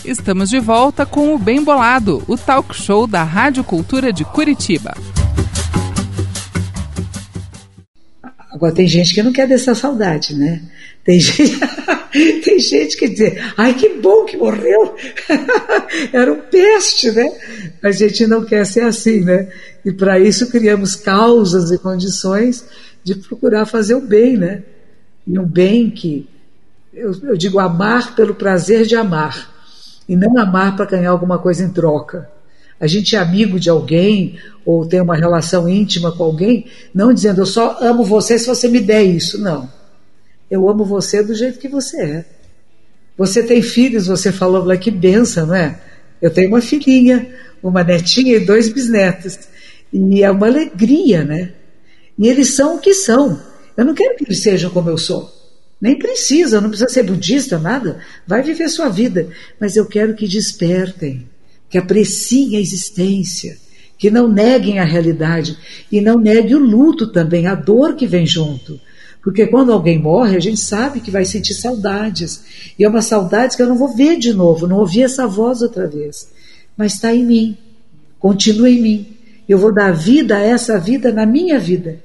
Estamos de volta com o Bem Bolado, o talk show da Rádio Cultura de Curitiba. Agora tem gente que não quer dessa saudade, né? Tem gente que diz, ai que bom que morreu, era um peste, né? A gente não quer ser assim, né? E para isso criamos causas e condições de procurar fazer o bem, né? E um bem que, eu digo amar pelo prazer de amar, e não amar para ganhar alguma coisa em troca. A gente é amigo de alguém, ou tem uma relação íntima com alguém, não dizendo, eu só amo você se você me der isso. Não. Eu amo você do jeito que você é. Você tem filhos, você falou lá, que bênção, não é? Eu tenho uma filhinha, uma netinha e 2 bisnetos. E é uma alegria, né? E eles são o que são. Eu não quero que eles sejam como eu sou. Nem precisa, não precisa ser budista, nada. Vai viver sua vida. Mas eu quero que despertem, que apreciem a existência, que não neguem a realidade e não neguem o luto também, a dor que vem junto. Porque quando alguém morre, a gente sabe que vai sentir saudades. E é uma saudade que eu não vou ver de novo, não ouvi essa voz outra vez. Mas está em mim, continua em mim. Eu vou dar vida a essa vida na minha vida.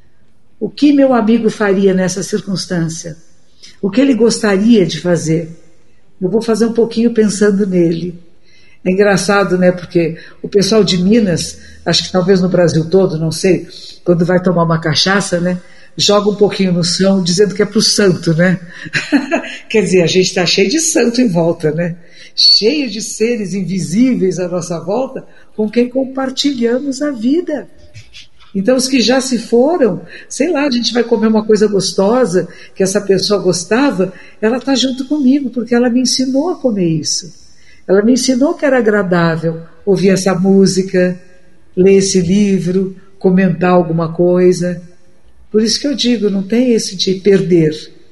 O que meu amigo faria nessa circunstância? O que ele gostaria de fazer? Eu vou fazer um pouquinho pensando nele. É engraçado, né? Porque o pessoal de Minas, acho que talvez no Brasil todo, não sei, quando vai tomar uma cachaça, né? Joga um pouquinho no chão, dizendo que é pro santo, né? Quer dizer, a gente está cheio de santo em volta, né? Cheio de seres invisíveis à nossa volta, com quem compartilhamos a vida. Então, os que já se foram, sei lá, a gente vai comer uma coisa gostosa, que essa pessoa gostava, ela está junto comigo, porque ela me ensinou a comer isso. Ela me ensinou que era agradável ouvir essa música, ler esse livro, comentar alguma coisa. Por isso que eu digo, não tem esse de perder.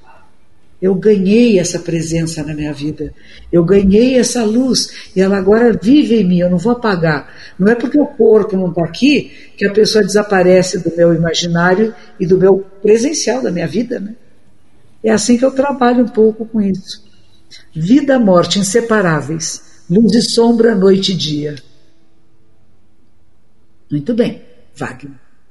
Eu ganhei essa presença na minha vida. Eu ganhei essa luz e ela agora vive em mim, eu não vou apagar. Não é porque o corpo não está aqui que a pessoa desaparece do meu imaginário e do meu presencial, da minha vida, né? É assim que eu trabalho um pouco com isso. Vida e morte inseparáveis. Luz e sombra, noite e dia. Muito bem, Wagner.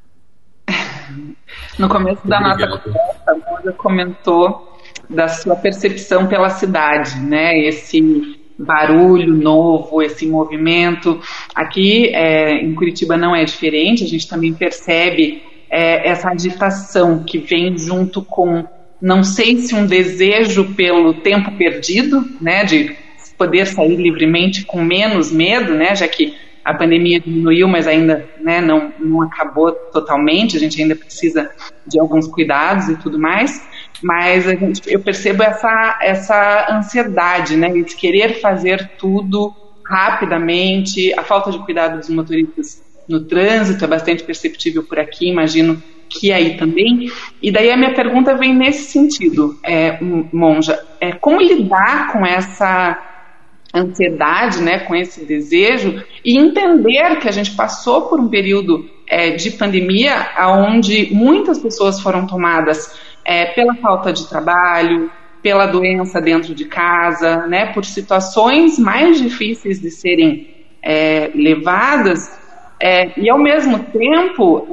No começo da nossa conversa, a Mônica comentou da sua percepção pela cidade, né? Esse barulho novo, esse movimento. Aqui em Curitiba não é diferente, a gente também percebe essa agitação que vem junto com, não sei se um desejo pelo tempo perdido, né? De poder sair livremente com menos medo, né? Já que a pandemia diminuiu, mas ainda, né, não acabou totalmente, a gente ainda precisa de alguns cuidados e tudo mais, mas eu percebo essa ansiedade, né, de querer fazer tudo rapidamente, a falta de cuidado dos motoristas no trânsito é bastante perceptível por aqui, imagino que aí também, e daí a minha pergunta vem nesse sentido, Monja, como lidar com essa ansiedade, né, com esse desejo, e entender que a gente passou por um período de pandemia onde muitas pessoas foram tomadas pela falta de trabalho, pela doença dentro de casa, né, por situações mais difíceis de serem levadas, e ao mesmo tempo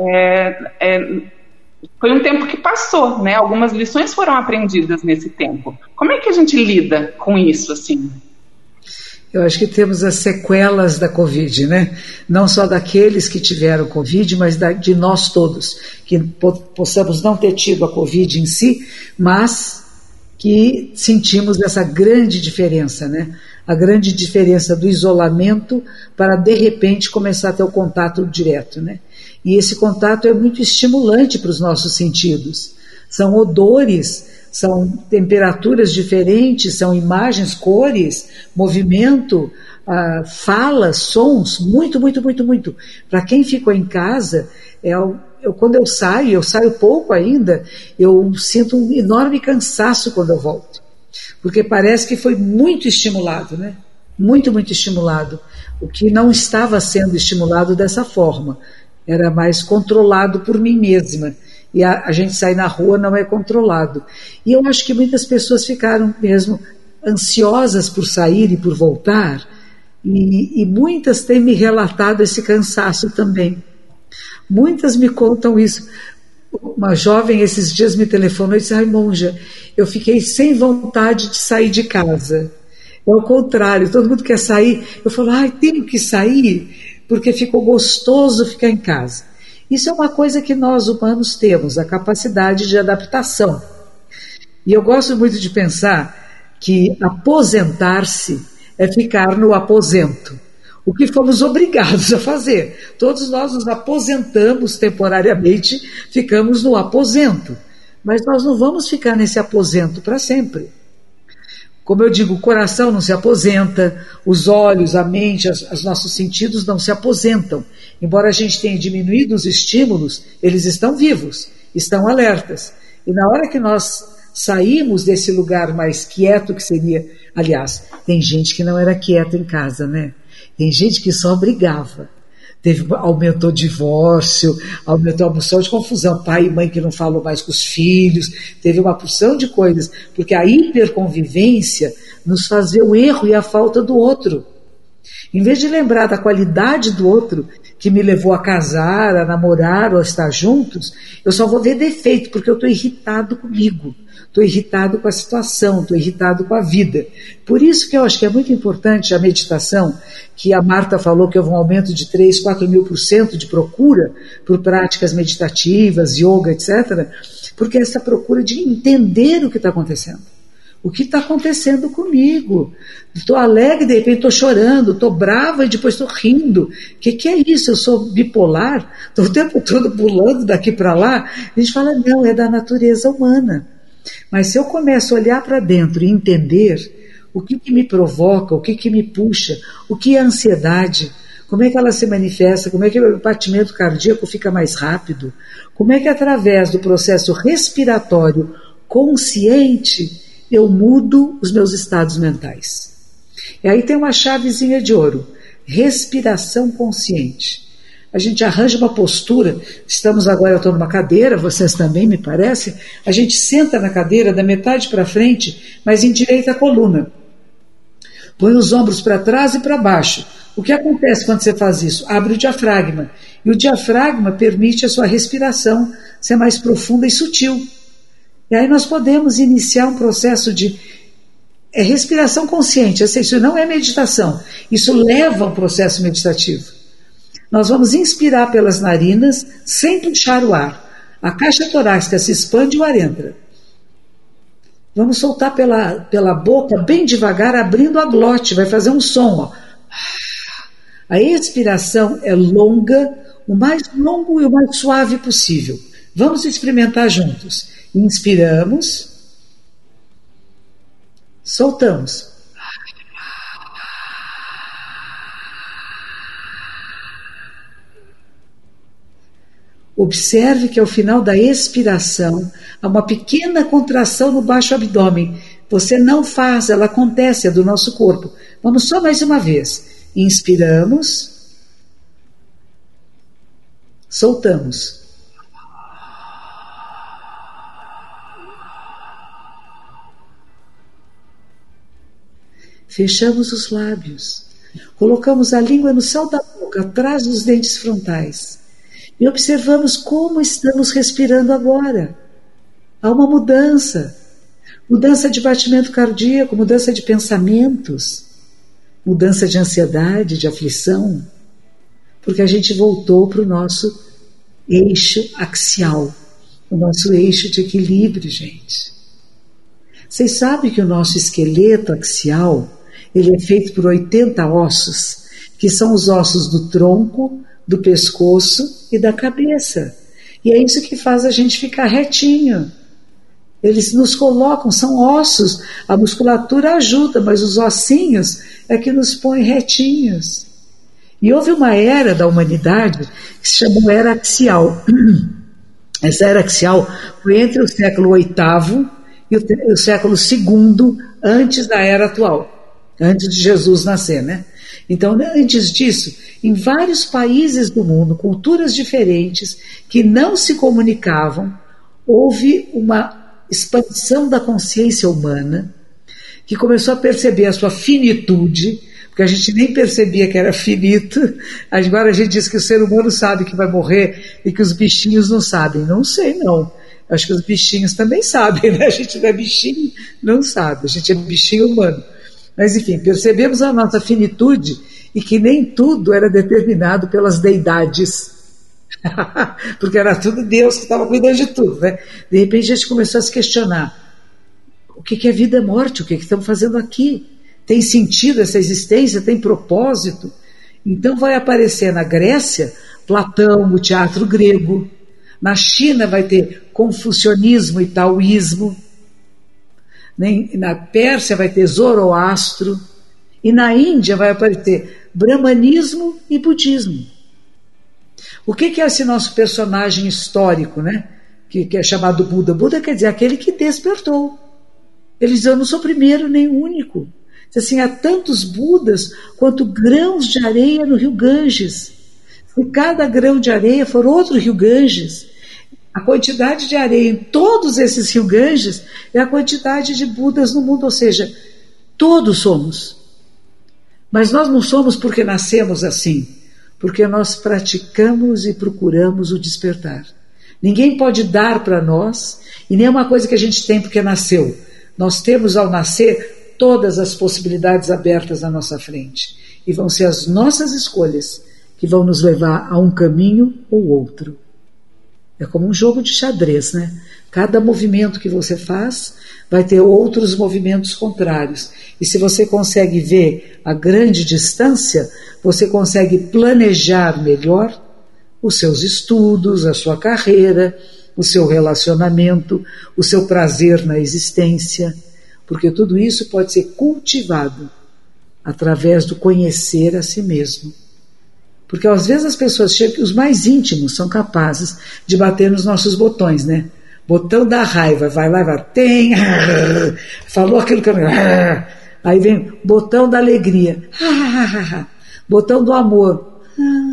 foi um tempo que passou, né, algumas lições foram aprendidas nesse tempo. Como é que a gente lida com isso, assim? Eu acho que temos as sequelas da Covid, né? Não só daqueles que tiveram Covid, mas de nós todos, que possamos não ter tido a Covid em si, mas que sentimos essa grande diferença, né? A grande diferença do isolamento para, de repente, começar a ter o contato direto, né? E esse contato é muito estimulante para os nossos sentidos. São odores, são temperaturas diferentes, são imagens, cores, movimento, falas, sons, muito. Para quem ficou em casa, quando eu saio pouco ainda, eu sinto um enorme cansaço quando eu volto. Porque parece que foi muito estimulado, né? Muito estimulado. O que não estava sendo estimulado dessa forma. Era mais controlado por mim mesma. E a gente sair na rua não é controlado. E eu acho que muitas pessoas ficaram mesmo ansiosas por sair e por voltar, e muitas têm me relatado esse cansaço também. Muitas me contam isso. Uma jovem esses dias me telefonou e disse: ai, monja, eu fiquei sem vontade de sair de casa. É o contrário, todo mundo quer sair. Eu falo: ai, tenho que sair porque ficou gostoso ficar em casa. Isso é uma coisa que nós humanos temos, a capacidade de adaptação. E eu gosto muito de pensar que aposentar-se é ficar no aposento, o que fomos obrigados a fazer. Todos nós nos aposentamos temporariamente, ficamos no aposento, mas nós não vamos ficar nesse aposento para sempre. Como eu digo, o coração não se aposenta, os olhos, a mente, os nossos sentidos não se aposentam. Embora a gente tenha diminuído os estímulos, eles estão vivos, estão alertas. E na hora que nós saímos desse lugar mais quieto que seria... Aliás, tem gente que não era quieta em casa, né? Tem gente que só brigava. Aumentou divórcio, aumentou a porção de confusão, pai e mãe que não falam mais com os filhos, teve uma porção de coisas, porque a hiperconvivência nos faz ver o erro e a falta do outro. Em vez de lembrar da qualidade do outro, que me levou a casar, a namorar ou a estar juntos, eu só vou ver defeito, porque eu estou irritado comigo. Estou irritado com a situação, estou irritado com a vida. Por isso que eu acho que é muito importante a meditação, que a Marta falou que houve um aumento de 3, 4.000% de procura por práticas meditativas, yoga, etc., porque essa procura de entender o que está acontecendo. O que está acontecendo comigo? Estou alegre, de repente estou chorando, estou brava e depois estou rindo. O que é isso? Eu sou bipolar? Estou o tempo todo pulando daqui para lá? A gente fala, não, é da natureza humana. Mas se eu começo a olhar para dentro e entender o que me provoca, o que me puxa, o que é ansiedade, como é que ela se manifesta, como é que o batimento cardíaco fica mais rápido, como é que através do processo respiratório consciente eu mudo os meus estados mentais. E aí tem uma chavezinha de ouro, respiração consciente. A gente arranja uma postura, estamos agora, eu estou numa cadeira, vocês também me parece, a gente senta na cadeira da metade para frente, mas endireita a coluna. Põe os ombros para trás e para baixo. O que acontece quando você faz isso? Abre o diafragma. E o diafragma permite a sua respiração ser mais profunda e sutil. E aí nós podemos iniciar um processo de respiração consciente. Isso não é meditação, isso leva ao processo meditativo. Nós vamos inspirar pelas narinas sem puxar o ar. A caixa torácica se expande e o ar entra. Vamos soltar pela boca bem devagar, abrindo a glote, vai fazer um som. Ó. A expiração é longa, o mais longo e o mais suave possível. Vamos experimentar juntos. Inspiramos, soltamos. Observe que ao final da expiração há uma pequena contração no baixo abdômen. Você não faz, ela acontece, é do nosso corpo. Vamos só mais uma vez. Inspiramos, soltamos. Fechamos os lábios. Colocamos a língua no céu da boca, atrás dos dentes frontais. E observamos como estamos respirando agora. Há uma mudança. Mudança de batimento cardíaco, mudança de pensamentos, mudança de ansiedade, de aflição, porque a gente voltou para o nosso eixo axial, o nosso eixo de equilíbrio, gente. Vocês sabem que o nosso esqueleto axial, ele é feito por 80 ossos, que são os ossos do tronco, do pescoço e da cabeça. E é isso que faz a gente ficar retinho. Eles nos colocam, são ossos, a musculatura ajuda, mas os ossinhos é que nos põem retinhos. E houve uma era da humanidade que se chamou Era Axial. Essa Era Axial foi entre o século VIII e o século II, antes da Era atual, antes de Jesus nascer, né? Então, antes disso, em vários países do mundo, culturas diferentes, que não se comunicavam, houve uma expansão da consciência humana, que começou a perceber a sua finitude, porque a gente nem percebia que era finito. Agora a gente diz que o ser humano sabe que vai morrer e que os bichinhos não sabem. Não sei, não. Acho que os bichinhos também sabem, né? A gente não é bichinho, não sabe. A gente é bichinho humano. Mas, enfim, percebemos a nossa finitude e que nem tudo era determinado pelas deidades. Porque era tudo Deus que estava cuidando de tudo, né? De repente a gente começou a se questionar: o que é vida e morte? O que estamos fazendo aqui? Tem sentido essa existência? Tem propósito? Então vai aparecer na Grécia Platão, o teatro grego. Na China vai ter confucionismo e taoísmo. Na Pérsia vai ter Zoroastro. E na Índia vai aparecer brahmanismo e budismo. O que é esse nosso personagem histórico, né? Que é chamado Buda? Buda quer dizer aquele que despertou. Ele diz: eu não sou o primeiro nem o único. Diz assim: há tantos Budas quanto grãos de areia no rio Ganges. Se cada grão de areia for outro rio Ganges, a quantidade de areia em todos esses rios Ganges é a quantidade de Budas no mundo. Ou seja, todos somos. Mas nós não somos porque nascemos assim, porque nós praticamos e procuramos o despertar. Ninguém pode dar para nós, e nem é uma coisa que a gente tem porque nasceu. Nós temos, ao nascer, todas as possibilidades abertas na nossa frente. E vão ser as nossas escolhas que vão nos levar a um caminho ou outro. É como um jogo de xadrez, né? Cada movimento que você faz vai ter outros movimentos contrários. E se você consegue ver a grande distância, você consegue planejar melhor os seus estudos, a sua carreira, o seu relacionamento, o seu prazer na existência, porque tudo isso pode ser cultivado através do conhecer a si mesmo. Porque às vezes as pessoas chegam, os mais íntimos são capazes de bater nos nossos botões, né? Botão da raiva, vai lá e vai, tem, falou aquilo que eu não... Aí vem botão da alegria, botão do amor,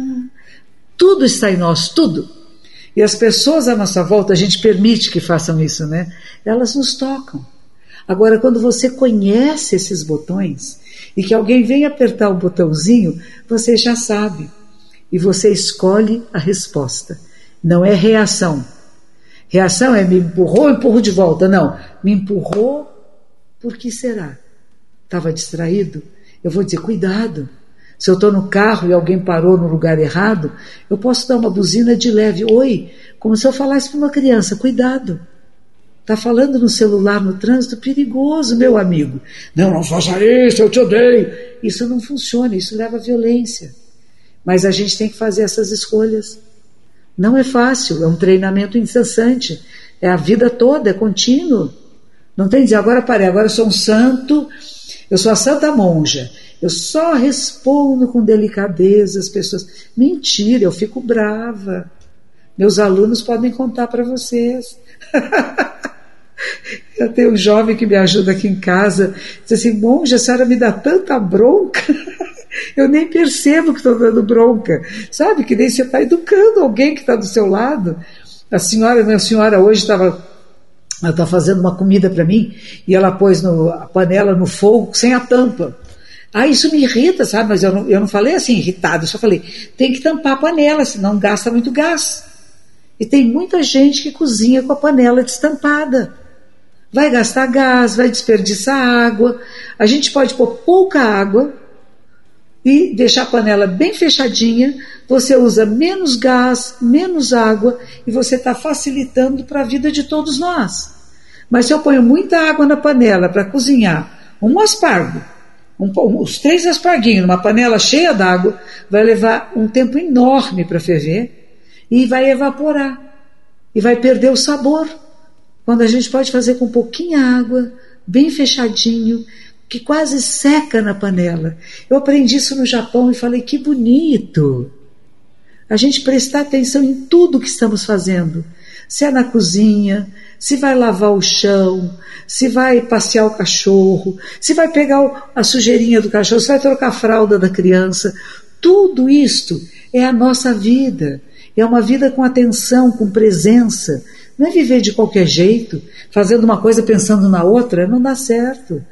tudo está em nós, tudo. E as pessoas à nossa volta, a gente permite que façam isso, né? Elas nos tocam. Agora, quando você conhece esses botões e que alguém vem apertar o botãozinho, você já sabe. E você escolhe a resposta. Não é reação. Reação é me empurrou, empurro de volta. Não, me empurrou, por que será? Estava distraído? Eu vou dizer, cuidado. Se eu estou no carro e alguém parou no lugar errado, eu posso dar uma buzina de leve. Oi, como se eu falasse para uma criança, cuidado. Está falando no celular no trânsito, perigoso, meu amigo. Não, não faça isso, eu te odeio. Isso não funciona, isso leva à violência. Mas a gente tem que fazer essas escolhas. Não é fácil, é um treinamento incessante. É a vida toda, é contínuo. Não tem que dizer, agora parei, agora eu sou um santo, eu sou a santa monja. Eu só respondo com delicadeza as pessoas. Mentira, eu fico brava. Meus alunos podem contar para vocês. Eu tenho um jovem que me ajuda aqui em casa. Diz assim, monja, a senhora me dá tanta bronca. Eu nem percebo que estou dando bronca. Sabe, que nem você está educando alguém que está do seu lado. Minha senhora hoje ela está fazendo uma comida para mim e ela pôs a panela no fogo sem a tampa. Isso me irrita, sabe? Mas eu não falei assim irritado, eu só falei, tem que tampar a panela, senão gasta muito gás. E tem muita gente que cozinha com a panela destampada. Vai gastar gás, vai desperdiçar água. A gente pode pôr pouca água e deixar a panela bem fechadinha, você usa menos gás, menos água e você está facilitando para a vida de todos nós. Mas se eu ponho muita água na panela para cozinhar um aspargo, os 3 asparguinhos numa panela cheia d'água, vai levar um tempo enorme para ferver e vai evaporar e vai perder o sabor. Quando a gente pode fazer com pouquinha água, bem fechadinho, que quase seca na panela. Eu aprendi isso no Japão e falei, que bonito. A gente prestar atenção em tudo que estamos fazendo. Se é na cozinha, se vai lavar o chão, se vai passear o cachorro, se vai pegar a sujeirinha do cachorro, se vai trocar a fralda da criança. Tudo isto é a nossa vida. É uma vida com atenção, com presença. Não é viver de qualquer jeito, fazendo uma coisa pensando na outra, não dá certo.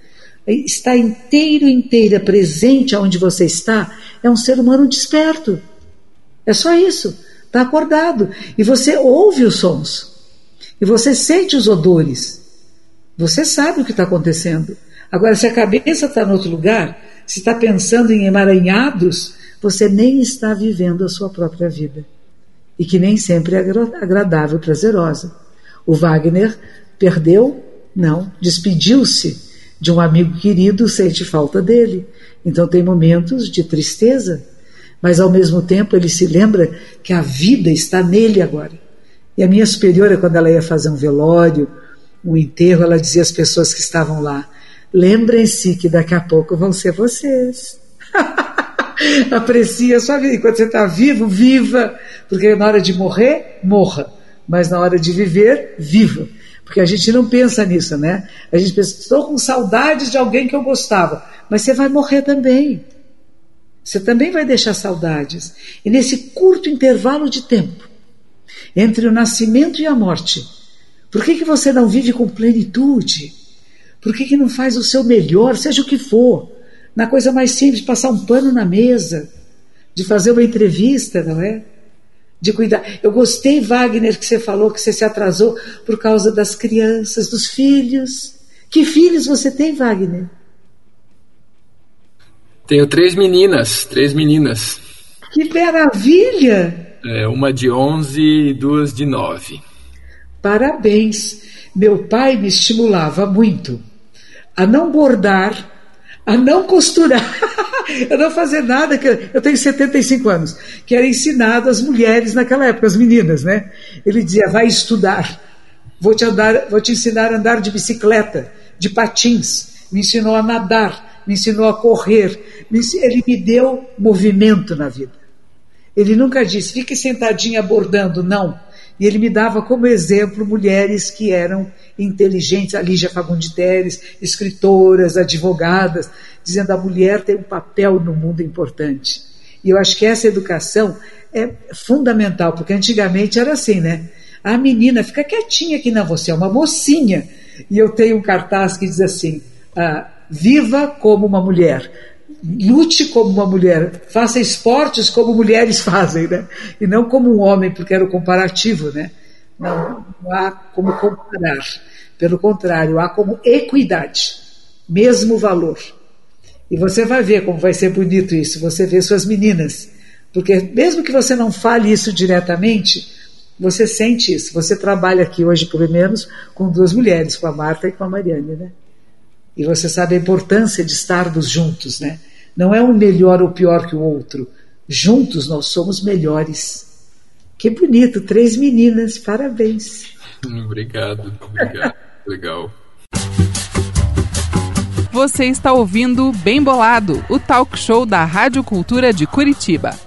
está inteira presente onde você está, é um ser humano desperto. É só isso. Está acordado. E você ouve os sons. E você sente os odores. Você sabe o que está acontecendo. Agora, se a cabeça está em outro lugar, se está pensando em emaranhados, você nem está vivendo a sua própria vida. E que nem sempre é agradável, prazerosa. O Wagner perdeu? Não. Despediu-se de um amigo querido, sente falta dele. Então tem momentos de tristeza, mas ao mesmo tempo ele se lembra que a vida está nele agora. E a minha superiora, quando ela ia fazer um velório, um enterro, ela dizia às pessoas que estavam lá: lembrem-se que daqui a pouco vão ser vocês. Aprecie a sua vida. Enquanto você está vivo, viva. Porque na hora de morrer, morra. Mas na hora de viver, viva. Porque a gente não pensa nisso, né? A gente pensa, estou com saudades de alguém que eu gostava. Mas você vai morrer também. Você também vai deixar saudades. E nesse curto intervalo de tempo, entre o nascimento e a morte, por que você não vive com plenitude? Por que não faz o seu melhor, seja o que for? Na coisa mais simples, passar um pano na mesa, de fazer uma entrevista, não é? De cuidar. Eu gostei, Wagner, que você falou que você se atrasou por causa das crianças, dos filhos. Que filhos você tem, Wagner? Tenho 3 meninas. Que maravilha! Uma de 11 e 2 de 9. Parabéns. Meu pai me estimulava muito a não bordar, a não costurar, a não fazer nada. Eu tenho 75 anos, que era ensinado às mulheres naquela época, as meninas, né? Ele dizia: vai estudar, vou te ensinar a andar de bicicleta, de patins. Me ensinou a nadar, me ensinou a correr. Ele me deu movimento na vida. Ele nunca disse: fique sentadinha bordando, não. E ele me dava como exemplo mulheres que eram inteligentes, a Lígia Fagundes Teres, escritoras, advogadas, dizendo: a mulher tem um papel no mundo importante. E eu acho que essa educação é fundamental, porque antigamente era assim, né? A menina fica quietinha aqui, não, você é uma mocinha. E eu tenho um cartaz que diz assim: viva como uma mulher, lute como uma mulher, faça esportes como mulheres fazem, né? E não como um homem, porque era o comparativo, né? Não há como comparar. Pelo contrário, há como equidade, mesmo valor. E você vai ver como vai ser bonito isso, você vê suas meninas. Porque mesmo que você não fale isso diretamente, você sente isso. Você trabalha aqui hoje, pelo menos, com 2 mulheres, com a Marta e com a Mariane, né? E você sabe a importância de estarmos juntos, né? Não é um melhor ou pior que o outro. Juntos nós somos melhores. Que bonito, 3 meninas, parabéns. Obrigado. Legal. Você está ouvindo Bem Bolado, o talk show da Rádio Cultura de Curitiba.